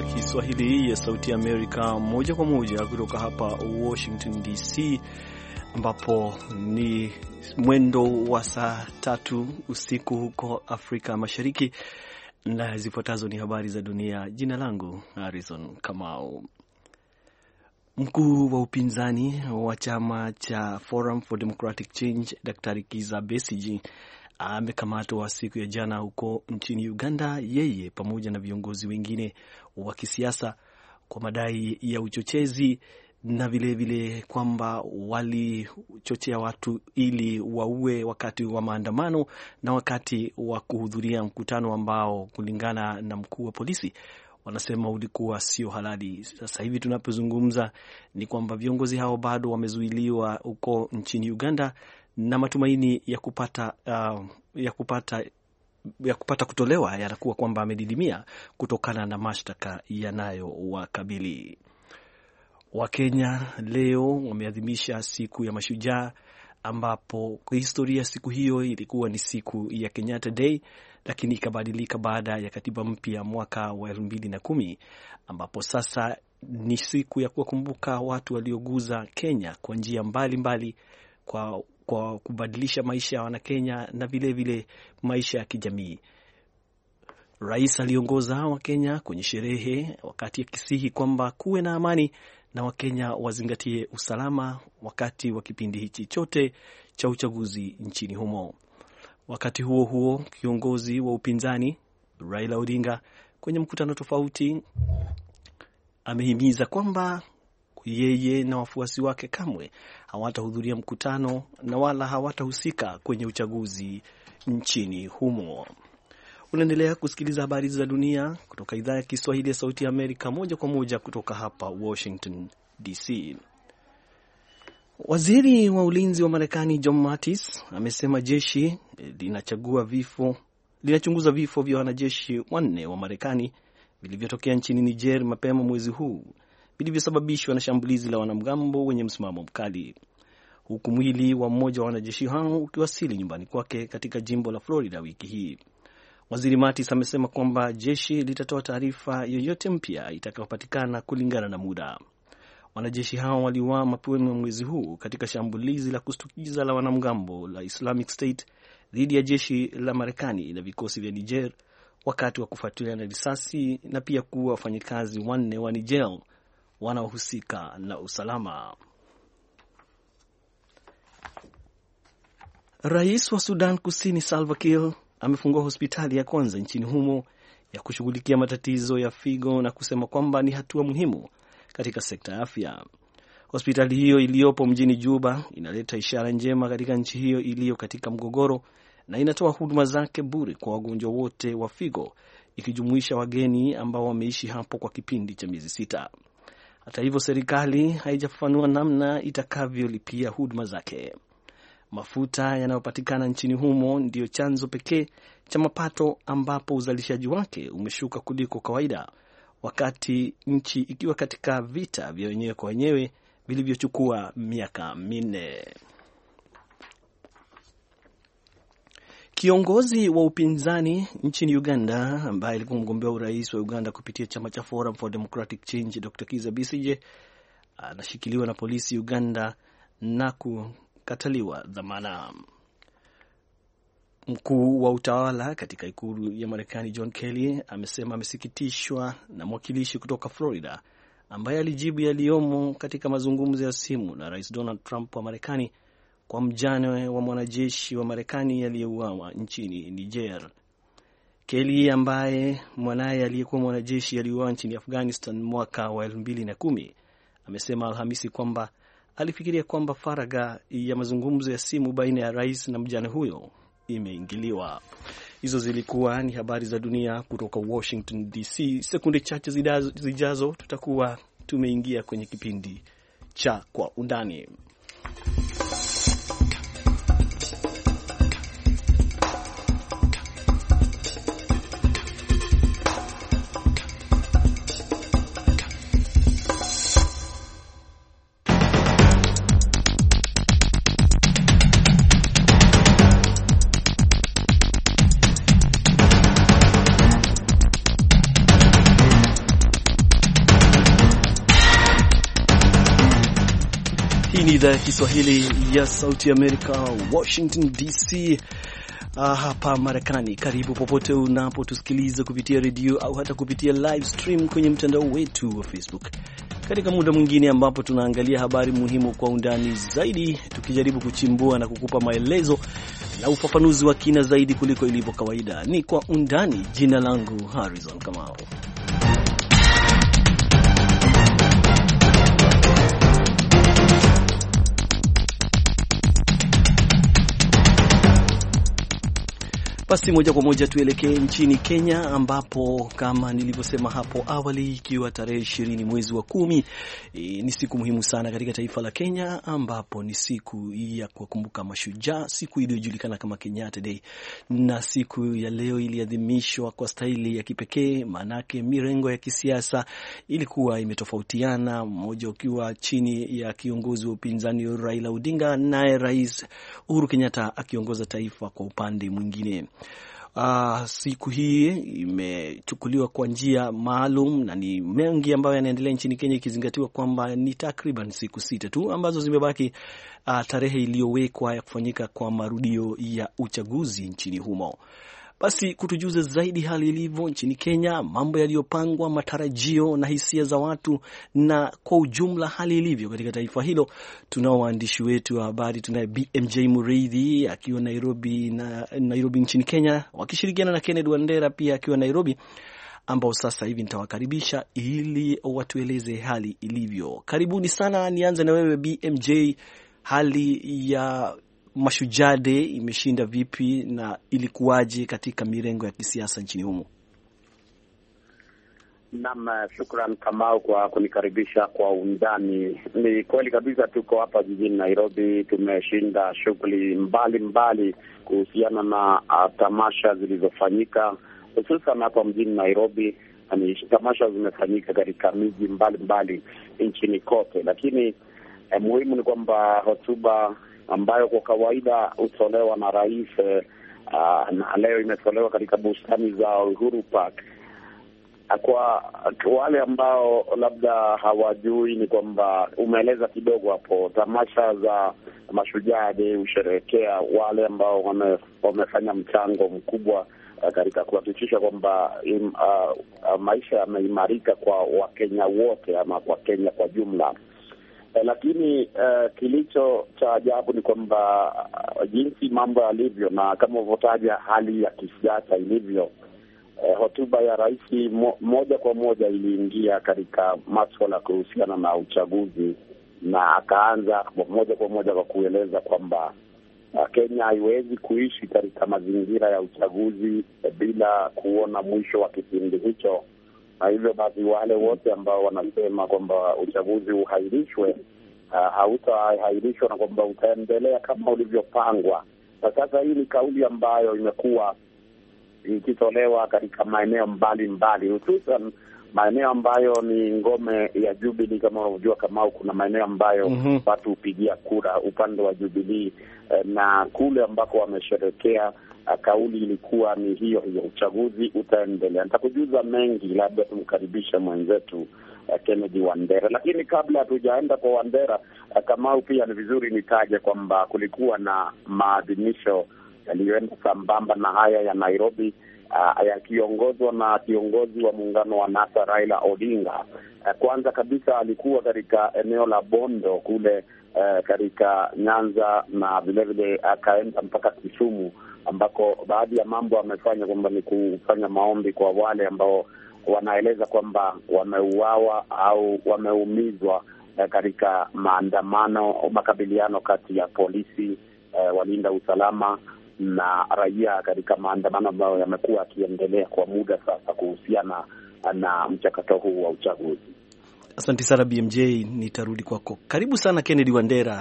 Kiswahili ya Sauti ya Amerika moja kwa moja kutoka hapa Washington DC, ambapo ni mwendo wa saa 3 usiku huko Afrika Mashariki, na zifuatazo ni habari za dunia. Jina langu Harrison Kamau. Mkuu wa upinzani wa chama cha Forum for Democratic Change Dr. Kizza Besigye amekamatwa siku ya jana huko nchini Uganda, yeye pamoja na viongozi wengine wa kisiasa kwa madai ya uchochezi na vile kwamba walichochea watu ili waue wakati wa maandamano na wakati wa kuhudhuria mkutano ambao kulingana na mkuu wa polisi wanasema ulikuwa sio halali. Sasa hivi tunapozungumza ni kwamba viongozi hao bado wamezuiliwa huko nchini Uganda, na matumaini ya kupata kutolewa yanakuwa kwamba amedidimia kutokana na mashtaka yanayowakabili. Wakenya leo wameadhimisha siku ya mashujaa, ambapo kwa historia siku hiyo ilikuwa ni siku ya Kenyatta Day, lakini ikabadilika baada ya katiba mpya mwaka wa 2010, ambapo sasa ni siku ya kuwakumbuka watu walioguza Kenya kwa njia mbalimbali kwa kubadilisha maisha ya Wanakenya na vile maisha ya kijamii. Rais aliongoza Wakenya kwenye sherehe wakati akisihi kwamba kuwe na amani na Wakenya wazingatie usalama wakati wa kipindi hichi chote cha uchaguzi nchini humo. Wakati huo huo, kiongozi wa upinzani Raila Odinga kwenye mkutano tofauti amehimiza kwamba yeye na wafuasi wake kamwe hawatahudhuria mkutano na wala hawatahusika kwenye uchaguzi nchini humo. Unaendelea kusikiliza habari za dunia kutoka idhaa ya Kiswahili ya Sauti ya Amerika moja kwa moja kutoka hapa Washington DC. Waziri wa ulinzi wa Marekani John Mattis amesema jeshi linachunguza vifo vya wanajeshi 4 wa Marekani vilivyotokea nchini Niger mapema mwezi huu, vilivyosababishwa na shambulizi la wanamgambo wenye msimamo mkali, huku mwili wa mmoja wa wanajeshi hao ukiwasili nyumbani kwake katika jimbo la Florida wiki hii. Waziri Mattis amesema kwamba jeshi litatoa taarifa yoyote mpya itakayopatikana kulingana na muda. Wanajeshi hao waliuawa mapema mwezi huu katika shambulizi la kushtukiza la wanamgambo la Islamic State dhidi ya jeshi la Marekani na vikosi vya Niger wakati wa kufuatiliana risasi, na pia kuwa wafanyakazi 4 wa Niger wanaohusika na usalama. Rais wa Sudan Kusini Salva Kiir amefungua hospitali ya kwanza nchini humo ya kushughulikia matatizo ya figo na kusema kwamba ni hatua muhimu katika sekta ya afya. Hospitali hiyo iliyopo mjini Juba inaleta ishara njema katika nchi hiyo iliyo katika mgogoro, na inatoa huduma zake bure kwa wagonjwa wote wa figo, ikijumuisha wageni ambao wameishi hapo kwa kipindi cha miezi 6. Hata hivyo, serikali haijafafanua namna itakavyolipia huduma zake. Mafuta yanayopatikana nchini humo ndiyo chanzo pekee cha mapato, ambapo uzalishaji wake umeshuka kuliko kawaida, wakati nchi ikiwa katika vita vya wenyewe kwa wenyewe vilivyochukua miaka 4. Kiongozi wa upinzani nchini Uganda ambaye alikuwa mgombea urais wa Uganda kupitia chama cha Forum for Democratic Change Dr. Kizza Besigye anashikiliwa na polisi Uganda na kukataliwa dhamana. Mkuu wa utawala katika ikulu ya Marekani John Kelly amesema amesikitishwa na mwakilishi kutoka Florida ambaye alijibu yaliyomo katika mazungumzo ya simu na Rais Donald Trump wa Marekani kwa mjane wa mwanajeshi wa Marekani aliyeuawa nchini Niger. Kelly, ambaye mwanaye aliyekuwa mwanajeshi aliuawa nchini Afghanistan mwaka wa 2010, amesema Alhamisi kwamba alifikiria kwamba faragha ya mazungumzo ya simu baina ya rais na mjane huyo imeingiliwa. Hizo zilikuwa ni habari za dunia kutoka Washington DC. Sekunde chache zijazo tutakuwa tumeingia kwenye kipindi cha Kwa Undani. Hii ni idhaa ya Kiswahili ya Sauti Amerika, Washington DC, hapa Marekani. Karibu popote unapotusikiliza kupitia redio au hata kupitia live stream kwenye mtandao wetu wa Facebook, katika muda mwingine ambapo tunaangalia habari muhimu kwa undani zaidi, tukijaribu kuchimbua na kukupa maelezo na ufafanuzi wa kina zaidi kuliko ilivyo kawaida. Ni Kwa Undani. Jina langu Harrison Kamau. Basi moja kwa moja tuelekee nchini Kenya, ambapo kama nilivyosema hapo awali, ikiwa tarehe 20 mwezi wa 10, ni siku muhimu sana katika taifa la Kenya, ambapo ni siku ya kukumbuka mashujaa, siku iliyojulikana kama Kenyatta Day. Na siku ya leo iliadhimishwa kwa staili ya kipekee, manake mirengo ya kisiasa ilikuwa imetofautiana, mmoja ukiwa chini ya kiongozi wa upinzani Raila Odinga, naye Rais Uhuru Kenyatta akiongoza taifa kwa upande mwingine. Siku hii imechukuliwa kwa njia maalum na ni mengi ambayo yanaendelea nchini Kenya, ikizingatiwa kwamba ni takriban siku 6 tu ambazo zimebaki tarehe iliyowekwa ya kufanyika kwa marudio ya uchaguzi nchini humo. Basi kutujuza zaidi hali ilivyo nchini Kenya, mambo yaliyopangwa, matarajio na hisia za watu, na kwa ujumla hali ilivyo katika taifa hilo, tunao waandishi wetu wa habari. Tunaye BMJ Mureithi akiwa Nairobi nchini Kenya, wakishirikiana na Kennedy Wandera pia akiwa Nairobi, ambao sasa hivi nitawakaribisha ili watueleze hali ilivyo. Karibuni sana. Nianze na wewe BMJ, hali ya Mashujaa Day imeshinda vipi na ilikuwaje katika mirengo ya kisiasa nchini humo? Naam, shukran Kamau kwa kunikaribisha Kwa Undani. Ni kweli kabisa, tuko hapa jijini Nairobi, tumeshinda shughuli mbalimbali kuhusiana na tamasha zilizofanyika, hususan hapa mjini Nairobi. Ni tamasha zimefanyika katika miji mbalimbali nchini kote, lakini muhimu ni kwamba hotuba ambayo kwa kawaida hutolewa na rais na leo imetolewa katika bustani za Uhuru Park. Kwa wale ambao labda hawajui, ni kwamba umeeleza kidogo hapo, tamasha za Mashujaa Day husherehekea wale ambao wamefanya mchango mkubwa katika kuhakikisha kwamba maisha yameimarika kwa Wakenya wote ama kwa Kenya kwa jumla. Lakini kilicho cha ajabu ni kwamba jinsi mambo yalivyo na kama ulivyotaja hali ya kisiasa ilivyo, hotuba ya rais moja kwa moja iliingia katika masuala kuhusiana na uchaguzi, na akaanza moja kwa moja kwa kueleza kwamba Kenya haiwezi kuishi katika mazingira ya uchaguzi bila kuona mwisho wa kipindi hicho. Na hivyo basi wale wote ambao wanasema kwamba uchaguzi uhairishwe, hautahairishwa na kwamba utaendelea kama ulivyopangwa. Na sasa hii ni kauli ambayo imekuwa ikitolewa katika maeneo mbalimbali, hususan maeneo ambayo ni ngome ya Jubilee. Kama unavyojua, kama kuna maeneo ambayo watu hupigia kura upande wa Jubilee, na kule ambako wamesherekea, kauli ilikuwa ni hiyo, uchaguzi utaendelea. Nitakujuza mengi, labda tumkaribisha mwenzetu Kennedy Wandera. Lakini kabla hatujaenda kwa Wandera, Kamau, pia ni vizuri nitaje kwamba kulikuwa na maadhimisho yaliyoenda sambamba na haya ya Nairobi, yakiongozwa na kiongozi wa muungano wa NASA Raila Odinga. Kwanza kabisa alikuwa katika eneo la Bondo kule katika Nyanza, na vilevile akaenda mpaka Kisumu, ambako baadhi ya mambo amefanya kwamba ni kufanya maombi kwa wale ambao wanaeleza kwamba wameuawa au wameumizwa katika makabiliano kati ya polisi, walinda usalama na raia katika maandamano ambayo yamekuwa yakiendelea kwa muda sasa kuhusiana na mchakato huu wa uchaguzi. Asante sana BMJ, nitarudi kwako. Karibu sana Kennedy Wandera.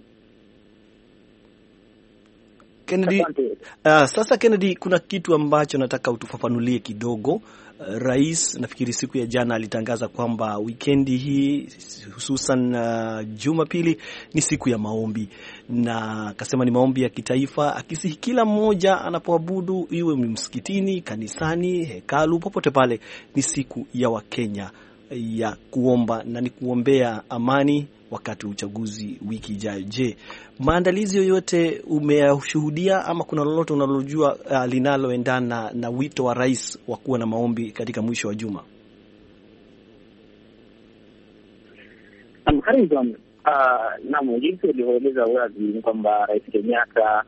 Kennedy, sasa Kennedy, kuna kitu ambacho nataka utufafanulie kidogo. Rais nafikiri siku ya jana alitangaza kwamba wikendi hii hususan Jumapili ni siku ya maombi, na akasema ni maombi ya kitaifa, akisihi kila mmoja anapoabudu, iwe msikitini, kanisani, hekalu, popote pale, ni siku ya Wakenya. ya kuomba na ni kuombea amani wakati wa uchaguzi wiki ijayo. Je, maandalizi yoyote umeyashuhudia ama kuna lolote unalojua linaloendana na wito wa rais wa kuwa na maombi katika mwisho wa juma? Naam, jinsi ulivyoeleza wazi ni kwamba Rais Kenyatta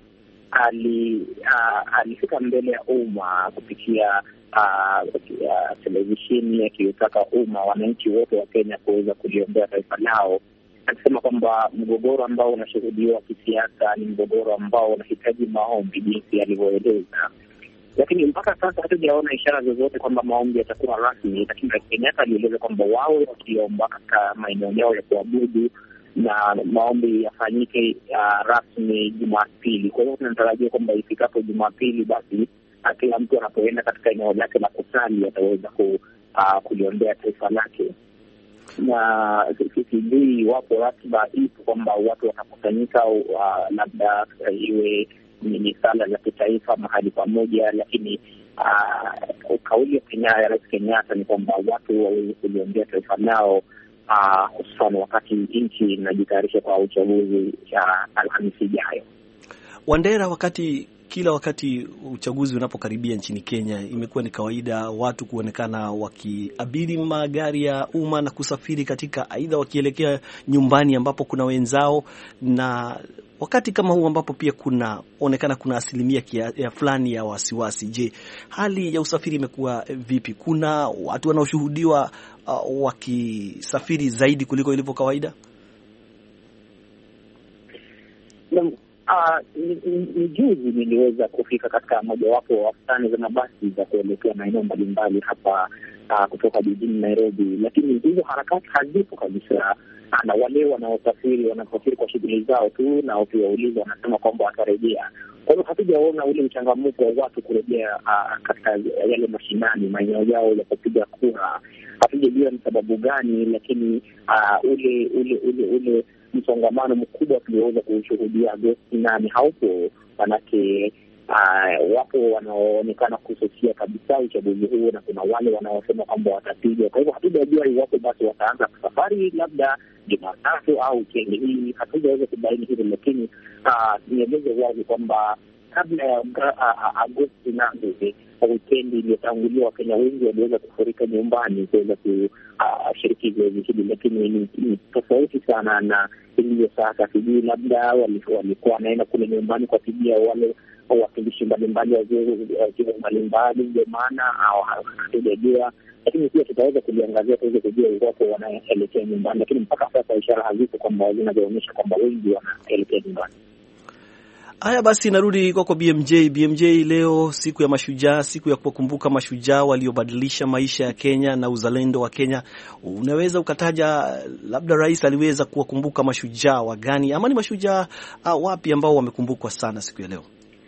alifika mbele ya umma kupitia televisheni akitaka umma, wananchi wote wa Kenya kuweza kuliombea taifa lao, akisema kwamba mgogoro ambao unashuhudiwa kisiasa ni mgogoro ambao unahitaji maombi, jinsi alivyoeleza. Lakini mpaka sasa hatujaona ishara zozote kwamba maombi yatakuwa rasmi, lakini Rais Kenyatta alieleza kwamba wao wakiomba katika maeneo yao ya kuabudu na maombi yafanyike rasmi Jumapili. Kwa hiyo tunatarajia kwamba ifikapo Jumapili, basi kila mtu anapoenda katika eneo lake la kusali ataweza kuliombea taifa lake. Na sijui wapo ratiba ipo kwamba watu watakusanyika, labda iwe ni sala za kitaifa mahali pamoja, lakini kauli ya Rais Kenyatta ni kwamba watu waweze kuliombea taifa lao, hususan wakati nchi inajitayarisha kwa uchaguzi Alhamisi ijayo. Wandera, kila wakati uchaguzi unapokaribia nchini Kenya, imekuwa ni kawaida watu kuonekana wakiabiri magari ya umma na kusafiri katika aidha wakielekea nyumbani ambapo kuna wenzao, na wakati kama huu ambapo pia kunaonekana kuna asilimia ya fulani ya wasiwasi. Je, hali ya usafiri imekuwa vipi? Kuna watu wanaoshuhudiwa wakisafiri zaidi kuliko ilivyo kawaida? Ni juzi niliweza kufika katika mojawapo wa stani za mabasi za kuelekea maeneo mbalimbali hapa kutoka jijini Nairobi, lakini hizo harakati hazipo kabisa, na wale wanaosafiri kwa shughuli zao tu, na ukiwauliza wanasema kwamba watarejea. Kwa hiyo hatujaona ule uchangamuko wa watu kurejea katika yale mashinani, maeneo yao ya kupiga kura. Hatujajua ni sababu gani, lakini ule msongamano mkubwa tulioweza kushuhudia Agosti 8 haupo, manake wapo wanaoonekana kususia kabisa uchaguzi huo, na kuna wale wanaosema kwamba watapiga. Kwa hivyo hatujajua iwapo basi wataanza safari labda Jumatatu au wikendi hii, hatujaweza kubaini hilo, lakini nieleze wazi kwamba kabla ya Agosti 8 wikendi iliyotangulia, Wakenya wengi waliweza kufurika nyumbani kuweza kushiriki zoezi hili, lakini ni tofauti sana na ilivyo sasa. Sijui labda walikuwa wanaenda kule nyumbani kwa tibia wale wawakilishi mbalimbali wa vyeo mbalimbali, ndio maana hatujajua, lakini pia tutaweza kuliangazia tuweze kujua iwapo wanaelekea nyumbani, lakini mpaka sasa ishara hazipo kwamba zinazoonyesha kwamba wengi wanaelekea nyumbani. Haya basi, narudi kwako BMJ. Leo siku ya mashujaa, siku ya kuwakumbuka mashujaa waliobadilisha maisha ya Kenya na uzalendo wa Kenya. Unaweza ukataja labda rais aliweza kuwakumbuka mashujaa wa gani, ama ni mashujaa wapi ambao wamekumbukwa sana siku ya leo?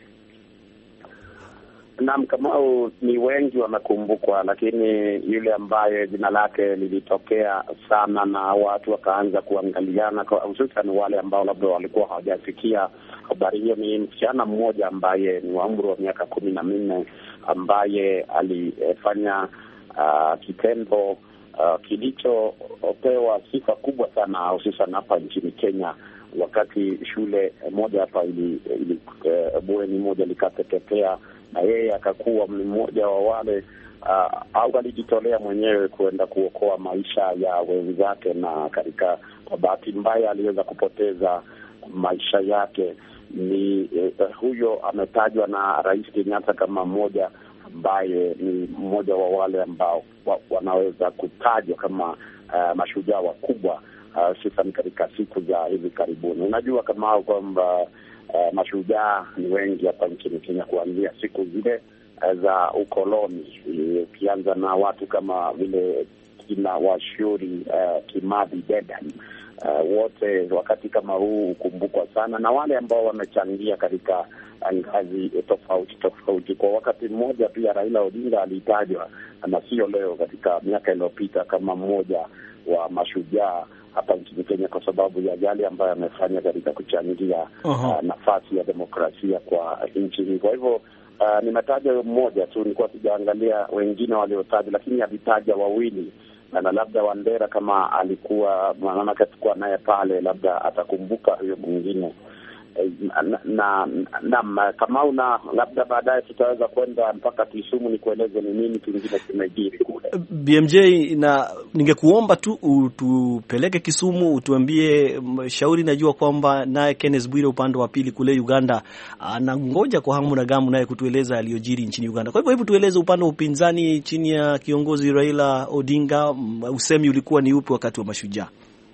Naam, Kamau, ni wengi wamekumbukwa, lakini yule ambaye jina lake lilitokea sana na watu wakaanza kuangaliana, hususan wale ambao labda walikuwa hawajasikia habari hiyo, ni msichana mmoja ambaye ni wa umri wa miaka 14 ambaye alifanya kitendo kilichopewa sifa kubwa sana, hususan hapa nchini Kenya, wakati shule moja hapa bweni moja likateketea, na yeye akakuwa mmoja wa wale au alijitolea mwenyewe kuenda kuokoa maisha ya wenzake, na katika bahati mbaya aliweza kupoteza maisha yake. Ni huyo ametajwa na Rais Kenyatta kama mmoja ambaye ni mmoja wa wale ambao wanaweza kutajwa kama mashujaa wakubwa, hususan katika siku za hivi karibuni. Unajua kama kwamba mashujaa ni wengi hapa nchini Kenya kuanzia siku zile za ukoloni, ukianza na watu kama vile kina Washuri, Kimathi, Dedan, wote wakati kama huu hukumbukwa sana, na wale ambao wamechangia katika ngazi tofauti. Kwa wakati mmoja pia Raila Odinga alitajwa, na sio leo, katika miaka iliyopita kama mmoja wa mashujaa hapa nchini Kenya kwa sababu ya yale ambayo amefanya katika kuchangia nafasi ya demokrasia kwa nchi hii. Kwa hivyo nimetaja mmoja tu, nilikuwa sijaangalia wengine waliotaja, lakini alitaja wawili na labda Wandera kama alikuwa maanake tulikuwa naye pale, labda atakumbuka huyo mwingine. Na kama una labda baadaye tutaweza kwenda mpaka Kisumu ni kueleze ni nini kingine kimejiri kule BMJ, na ningekuomba tu utupeleke Kisumu, utuambie shauri. Najua kwamba naye Kenneth Bwire upande wa pili kule Uganda anangoja kwa hamu na gamu naye kutueleza aliyojiri nchini Uganda. Kwa hivyo hebu tueleze upande wa upinzani chini ya kiongozi Raila Odinga, usemi ulikuwa ni upi wakati wa Mashujaa?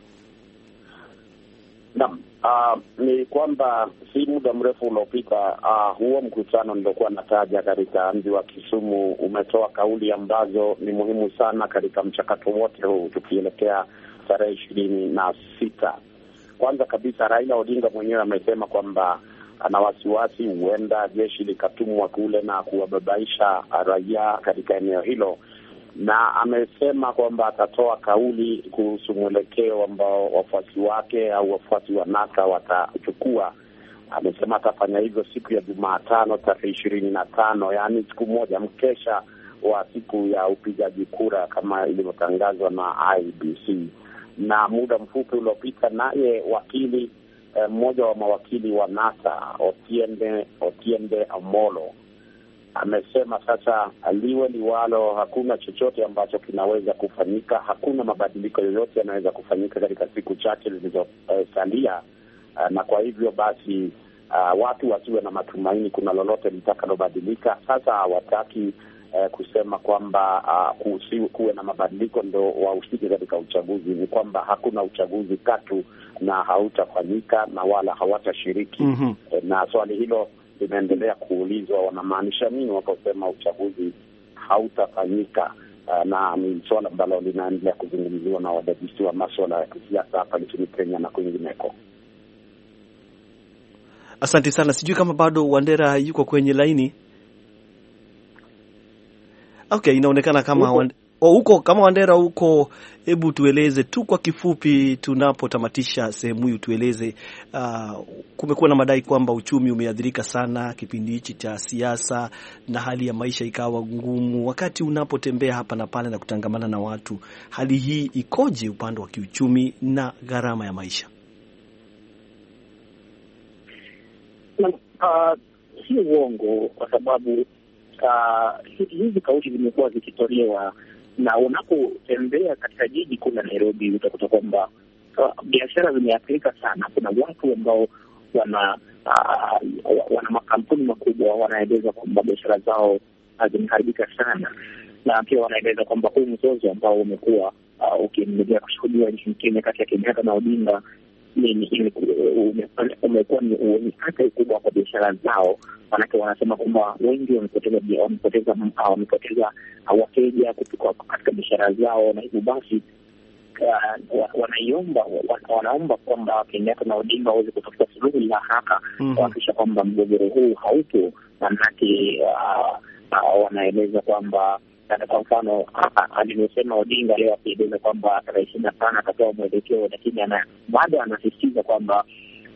Naam. Ni kwamba si muda mrefu uliopita huo mkutano nilikuwa nataja katika mji wa Kisumu umetoa kauli ambazo ni muhimu sana katika mchakato wote huu tukielekea tarehe 26. Kwanza kabisa, Raila Odinga mwenyewe amesema kwamba ana wasiwasi huenda jeshi likatumwa kule na kuwababaisha raia katika eneo hilo, na amesema kwamba atatoa kauli kuhusu mwelekeo ambao wafuasi wake au wafuasi wa NASA watachukua. Amesema atafanya hivyo siku ya Jumatano tarehe 25, yaani siku moja mkesha wa siku ya upigaji kura kama ilivyotangazwa na IEBC. Na muda mfupi uliopita naye wakili mmoja wa mawakili wa NASA Otiende Amolo amesema sasa liwe liwalo, hakuna chochote ambacho kinaweza kufanyika, hakuna mabadiliko yoyote yanaweza kufanyika katika siku chache zilizosalia, na kwa hivyo basi watu wasiwe na matumaini kuna lolote litakalobadilika. Sasa hawataki kusema kwamba kuwe na mabadiliko ndo wahusike katika uchaguzi. Ni kwamba hakuna uchaguzi katu na hautafanyika na wala hawatashiriki. Na swali hilo linaendelea kuulizwa, wanamaanisha nini waposema uchaguzi hautafanyika, na ni swala ambalo linaendelea kuzungumziwa na wadadisi wa masuala ya kisiasa hapa nchini Kenya na kwingineko. Asante sana. Sijui kama bado Wandera yuko kwenye laini. Okay, inaonekana kama huko kama Wandera huko. Hebu tueleze tu kwa kifupi, tunapotamatisha sehemu hii, tueleze kumekuwa na madai kwamba uchumi umeathirika sana kipindi hichi cha siasa na hali ya maisha ikawa ngumu. Wakati unapotembea hapa na pale na kutangamana na watu, hali hii ikoje upande wa kiuchumi na gharama ya maisha? Si uongo, kwa sababu hizi kauli zimekuwa zikitolewa, na unapotembea katika jiji kuu la Nairobi utakuta kwamba biashara zimeathirika sana. Kuna watu ambao wana makampuni makubwa wanaeleza kwamba biashara zao zimeharibika sana, na pia wanaeleza kwamba huu mzozo ambao umekuwa ukiendelea kushuhudiwa nchini Kenya kati ya Kenyatta na Odinga umekuwa ni athari kubwa kwa biashara zao. Manake wanasema kwamba wengi wamepoteza wateja katika biashara zao, na hivyo basi wanaomba kwamba Kenyatta na Odinga waweze kutafuta suluhu la haraka kuhakikisha kwamba mgogoro huu haupo. Manake wanaeleza kwamba, kwa mfano alivyosema Odinga leo akieleza kwamba tarehe 25 atatoa mwelekeo, lakini bado anasisitiza kwamba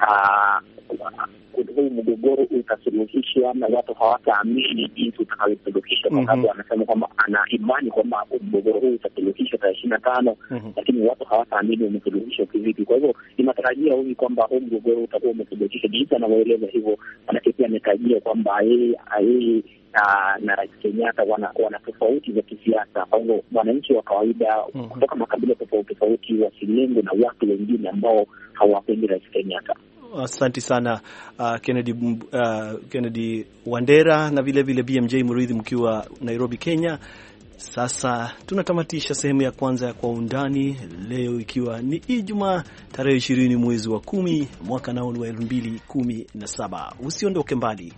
huu mgogoro utasuluhishwa na watu hawataamini jinsi utakavyosuluhishwa, kwa sababu anasema kwamba ana imani kwamba mgogoro huu utasuluhishwa tarehe 25, lakini watu hawataamini umesuluhishwa kivipi. Kwa hivyo inatarajia huyu kwamba huu mgogoro utakuwa umesuluhishwa jinsi anavyoeleza hivyo. Manake pia anatarajia kwamba yeye na Rais Kenyatta wana tofauti za kisiasa. Kwa hivyo wananchi wa kawaida kutoka makabila tofauti wasilengwe na watu wengine ambao hawapendi Rais Kenyatta. Asante sana Kennedy Wandera na vile vile BMJ Muridhi mkiwa Nairobi, Kenya. Sasa tunatamatisha sehemu ya kwanza ya Kwa Undani leo, ikiwa ni Ijumaa tarehe 20 mwezi wa 10 mwaka nao wa 2017. Usiondoke mbali.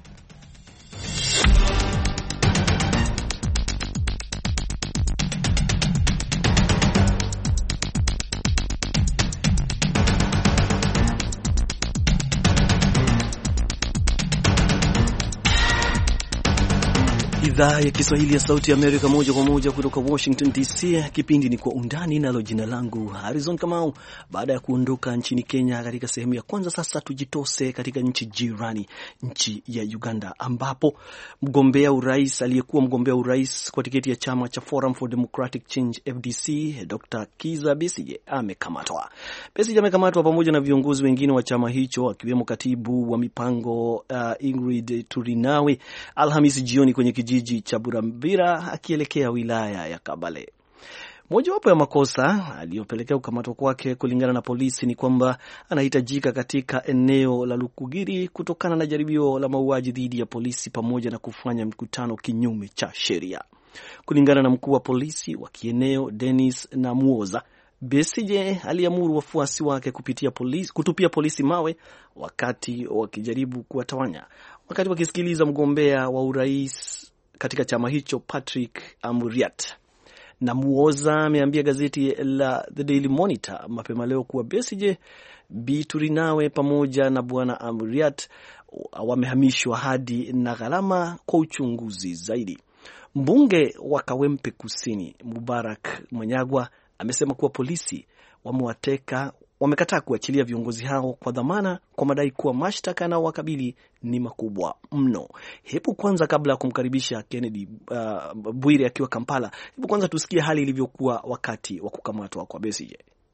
idhaa ya Kiswahili ya Sauti ya Amerika, moja kwa moja kutoka Washington DC. Kipindi ni Kwa Undani, nalo jina langu Harrison Kamau. Baada ya kuondoka nchini Kenya katika sehemu ya kwanza, sasa tujitose katika nchi jirani, nchi ya Uganda, ambapo aliyekuwa mgombea urais kwa tiketi ya chama cha Forum for Democratic Change FDC, Dr. Kizza Besigye amekamatwa. Besigye amekamatwa pamoja na viongozi wengine wa chama hicho, akiwemo katibu wa mipango Ingrid Turinawe, Alhamisi jioni kwenye kijiji cha Burambira akielekea wilaya ya Kabale. Mojawapo ya makosa aliyopelekea kukamatwa kwake kulingana na polisi ni kwamba anahitajika katika eneo la Lukugiri kutokana na jaribio la mauaji dhidi ya polisi pamoja na kufanya mkutano kinyume cha sheria. Kulingana na mkuu wa polisi wa kieneo Dennis Namuoza, Besigye aliamuru wafuasi wake kutupia polisi mawe wakati wakijaribu kuwatawanya. Wakati wakisikiliza mgombea wa urais katika chama hicho Patrick Amuriat. Namuoza ameambia gazeti la The Daily Monitor mapema leo kuwa Besigye, Bi Turinawe pamoja na bwana Amuriat wamehamishwa hadi na gharama kwa uchunguzi zaidi. Mbunge wa Kawempe Kusini Mubarak Mwenyagwa amesema kuwa polisi wamekataa kuachilia viongozi hao kwa dhamana kwa madai kuwa mashtaka na wakabili ni makubwa mno. Hebu kwanza, kabla ya kumkaribisha Kennedy Bwire akiwa Kampala, hebu kwanza tusikie hali ilivyokuwa wakati wa kukamatwa kwa Besigye.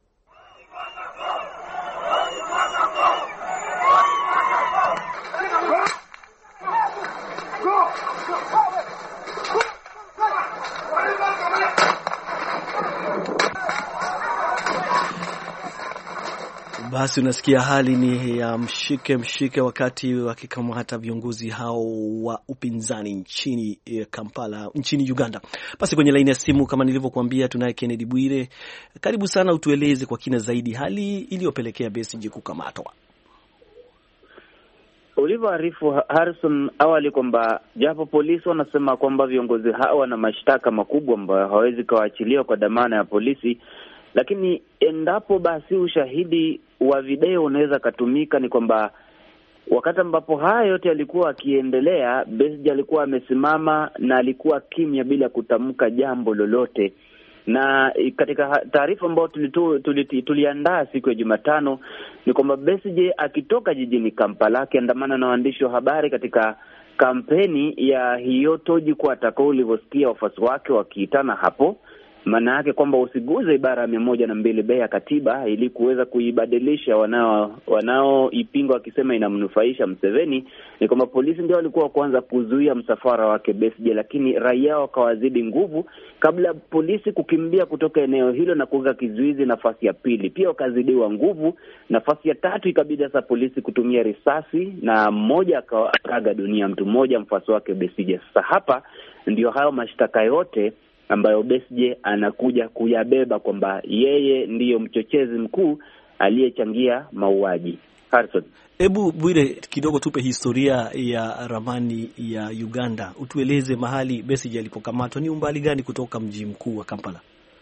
Basi unasikia hali ni ya mshike wakati wakikamata viongozi hao wa upinzani nchini Kampala, nchini Uganda. Basi kwenye laini ya simu kama nilivyokuambia tunaye Kennedy Bwire. Karibu sana, utueleze kwa kina zaidi hali iliyopelekea Besigye kukamatwa. Ulivyoarifu Harrison awali kwamba japo polisi wanasema kwamba viongozi hao wana mashtaka makubwa ambayo hawezi kuachiliwa kwa dhamana ya polisi, lakini endapo basi ushahidi wa video unaweza kutumika, ni kwamba wakati ambapo haya yote yalikuwa akiendelea, Besigye alikuwa amesimama na alikuwa kimya bila kutamka jambo lolote. Na katika taarifa ambayo tuliandaa siku ya Jumatano ni kwamba Besigye akitoka jijini Kampala akiandamana na waandishi wa habari katika kampeni ya hiyo toji kwa atakao, ulivyosikia wafuasi wake wakiitana hapo, maana yake kwamba usiguze ibara ya 102B ya katiba ili kuweza kuibadilisha wanaoipinga wakisema inamnufaisha Museveni. Ni kwamba polisi ndio walikuwa kwanza kuzuia msafara wake Besigye, lakini raia wakawazidi nguvu kabla polisi kukimbia kutoka eneo hilo na kuweka kizuizi nafasi ya pili. Pia wakazidiwa nguvu, nafasi ya tatu ikabidi sasa polisi kutumia risasi na mmoja akaaga dunia, mtu mmoja mfuasi wake Besigye. Sasa hapa ndio hayo mashtaka yote ambayo Besigye anakuja kuyabeba kwamba yeye ndiyo mchochezi mkuu aliyechangia mauaji. Harrison, hebu Bwire kidogo tupe historia ya ramani ya Uganda. Utueleze mahali Besigye alipokamatwa ni umbali gani kutoka mji mkuu wa Kampala?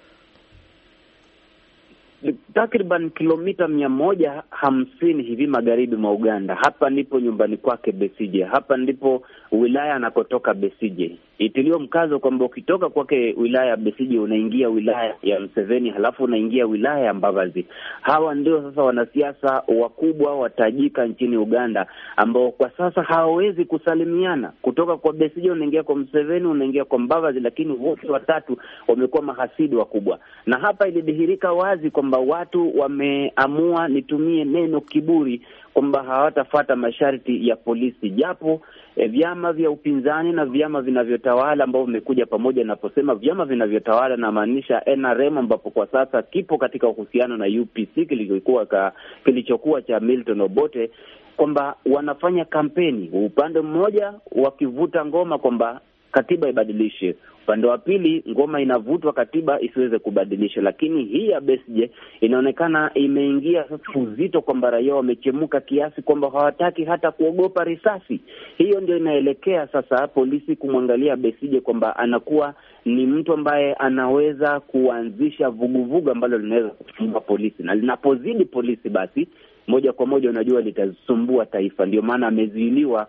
Takriban kilomita 150 hivi magharibi mwa Uganda. Hapa ndipo nyumbani kwake Besigye. Hapa ndipo wilaya anakotoka Besigye. Itilio mkazo kwamba ukitoka kwake wilaya ya Besigye unaingia wilaya ya Museveni, halafu unaingia wilaya ya Mbavazi. Hawa ndio sasa wanasiasa wakubwa watajika nchini Uganda ambao kwa sasa hawawezi kusalimiana. Kutoka kwa Besigye unaingia kwa Museveni, unaingia kwa Mbavazi, lakini wote watatu wamekuwa mahasidi wakubwa. Na hapa ilidhihirika wazi kwamba watu wameamua, nitumie neno kiburi, kwamba hawatafuata masharti ya polisi, japo vyama vya upinzani na vyama vinavyotawala ambao vimekuja pamoja. Naposema vyama vinavyotawala na maanisha NRM ambapo kwa sasa kipo katika uhusiano na UPC kilichokuwa cha Milton Obote, kwamba wanafanya kampeni upande mmoja wakivuta ngoma kwamba katiba ibadilishe, upande wa pili ngoma inavutwa katiba isiweze kubadilisha. Lakini hii ya Besigye inaonekana imeingia sasa uzito kwamba raia wamechemuka kiasi kwamba hawataki hata kuogopa risasi. Hiyo ndio inaelekea sasa polisi kumwangalia Besigye kwamba anakuwa ni mtu ambaye anaweza kuanzisha vuguvugu ambalo linaweza kusumbua polisi, na linapozidi polisi basi moja kwa moja unajua litasumbua taifa. Ndio maana amezuiliwa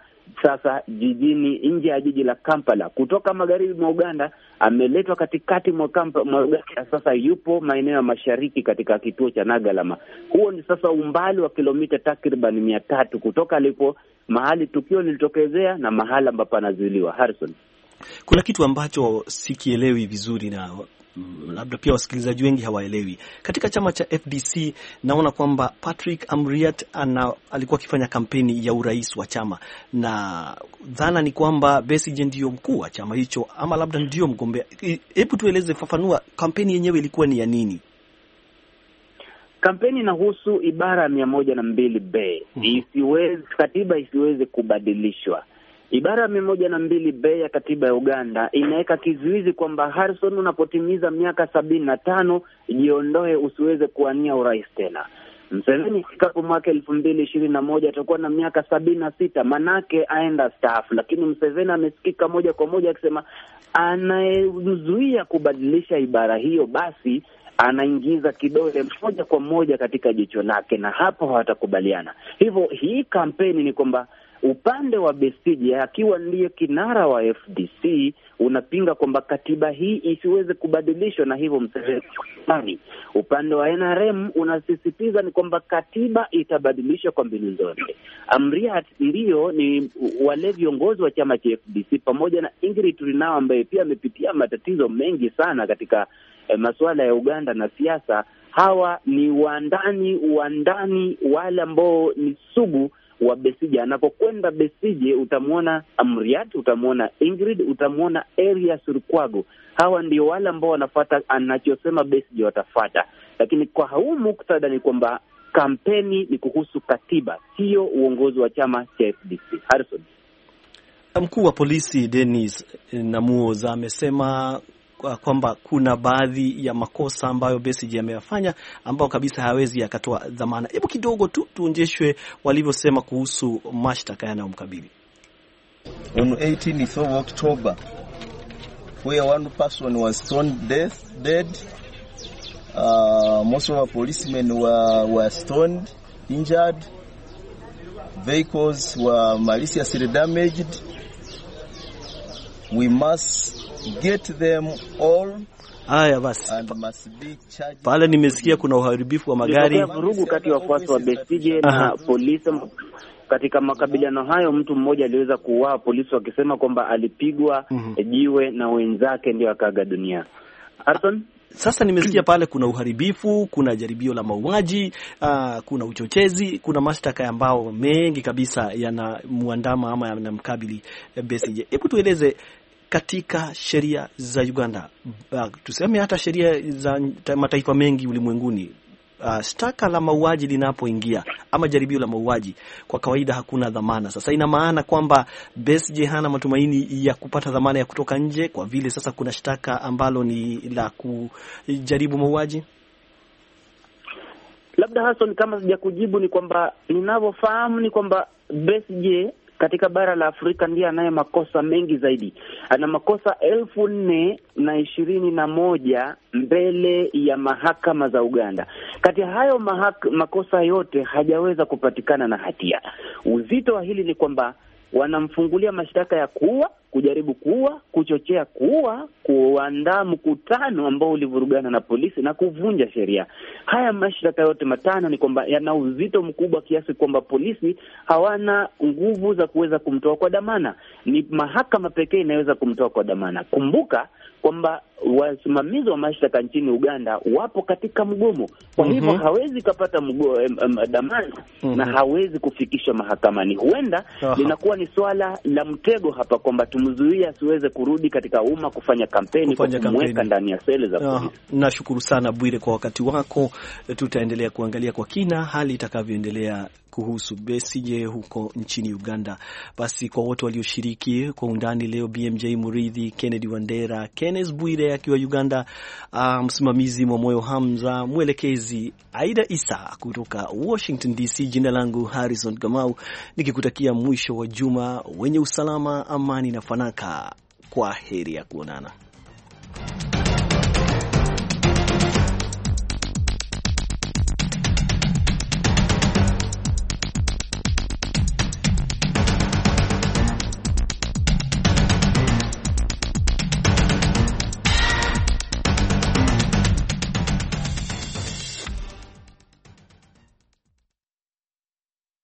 sasa jijini, nje ya jiji la Kampala. Kutoka magharibi mwa Uganda ameletwa katikati mwa Uganda, sasa yupo maeneo ya mashariki katika kituo cha Nagalama. Huo ni sasa umbali wa kilomita takriban 300 kutoka alipo mahali tukio lilitokezea na mahali ambapo anazuiliwa. Harrison, kuna kitu ambacho sikielewi vizuri na labda pia wasikilizaji wengi hawaelewi. Katika chama cha FDC naona kwamba Patrick Amriat alikuwa akifanya kampeni ya urais wa chama, na dhana ni kwamba Besigye ndio mkuu wa chama hicho ama labda ndio mgombea. Hebu tueleze, fafanua, kampeni yenyewe ilikuwa ni ya nini? Kampeni inahusu ibara ya 102B. Katiba isiweze kubadilishwa. Ibara ya 102B ya katiba ya Uganda inaweka kizuizi kwamba Harrison, unapotimiza miaka 75 jiondoe, usiweze kuwania urais tena. Mseveni ifikapo mwaka 2021 atakuwa na miaka 76, manake aenda staafu. Lakini Mseveni amesikika moja kwa moja akisema anayemzuia kubadilisha ibara hiyo basi anaingiza kidole moja kwa moja katika jicho lake, na hapo hawatakubaliana. Hivyo hii kampeni ni kwamba upande wa Besigye akiwa ndiye kinara wa FDC unapinga kwamba katiba hii isiweze kubadilishwa, na hivyo Mseveni. Upande wa NRM unasisitiza ni kwamba katiba itabadilishwa kwa mbinu zote. Amriat ndio ni wale viongozi wa chama cha FDC pamoja na Ingrid Turinao ambaye pia amepitia matatizo mengi sana katika masuala ya Uganda na siasa. Hawa ni wandani wale ambao ni sugu wa Besigye. Anapokwenda Besigye utamwona Amriat, utamwona Ingrid, utamwona Erias Lukwago. Hawa ndio wale ambao wanafuata anachosema Besigye watafuata. Lakini kwa huu muktadha ni kwamba kampeni ni kuhusu katiba, sio uongozi wa chama cha FDC. Harrison, mkuu wa polisi Dennis Namuoza amesema kwamba kuna baadhi ya makosa ambayo Besigye ameyafanya ambao kabisa hawezi akatoa dhamana. Hebu kidogo tu tuonjeshwe walivyosema kuhusu mashtaka yanayomkabili. On 18th of October, where one person was stone dead, most of our policemen were stoned, injured, vehicles were maliciously damaged. We must get them all. Haya basi, pale nimesikia kuna uharibifu wa magari, vurugu kati ya wafuasi wa Besigye na polisi. Katika makabiliano hayo mtu mmoja aliweza kuuawa, polisi wakisema kwamba alipigwa jiwe na wenzake ndio akaaga dunia. Arson, sasa nimesikia pale kuna uharibifu, kuna jaribio la mauaji, kuna uchochezi, kuna mashtaka ambao mengi kabisa yanamuandama ama yanamkabili Besigye. Hebu tueleze, katika sheria za Uganda, tuseme hata sheria za mataifa mengi ulimwenguni, shtaka la mauaji linapoingia ama jaribio la mauaji, kwa kawaida hakuna dhamana. Sasa ina maana kwamba Besigye hana matumaini ya kupata dhamana ya kutoka nje kwa vile sasa kuna shtaka ambalo ni la kujaribu mauaji. Labda Hassan, kama sija kujibu, ni kwamba ninavyofahamu ni kwamba Besigye katika bara la Afrika ndiye anaye makosa mengi zaidi. Ana makosa 4,021 mbele ya mahakama za Uganda. Kati ya hayo makosa yote hajaweza kupatikana na hatia. Uzito wa hili ni kwamba wanamfungulia mashtaka ya kuua, kujaribu kuua, kuchochea kuua, kuandaa mkutano ambao ulivurugana na polisi na kuvunja sheria. Haya mashtaka yote matano ni kwamba yana uzito mkubwa kiasi kwamba polisi hawana nguvu za kuweza kumtoa kwa dhamana. Ni mahakama pekee inaweza kumtoa kwa dhamana. Kumbuka kwamba wasimamizi wa mashtaka nchini Uganda wapo katika mgomo. Kwa hivyo hawezi kupata dhamana na hawezi kufikishwa mahakamani. Huenda linakuwa ni swala la mtego hapa kwamba tumzuia asiweze kurudi katika umma kufanya kampeni kwa kumweka ndani ya seli za polisi. Nashukuru sana Bwire kwa wakati wako. Tutaendelea kuangalia kwa kina hali itakavyoendelea kuhusu Besigye huko nchini Uganda. Basi kwa wote walioshiriki kwa undani leo, BMJ Muridhi, Kennedy Wandera, Kenneth Bwire akiwa Uganda, msimamizi Mwamoyo Hamza, mwelekezi Aida Isa kutoka Washington DC. Jina langu Harrison Kamau, nikikutakia mwisho wa juma wenye usalama, amani na fanaka. Kwa heri ya kuonana.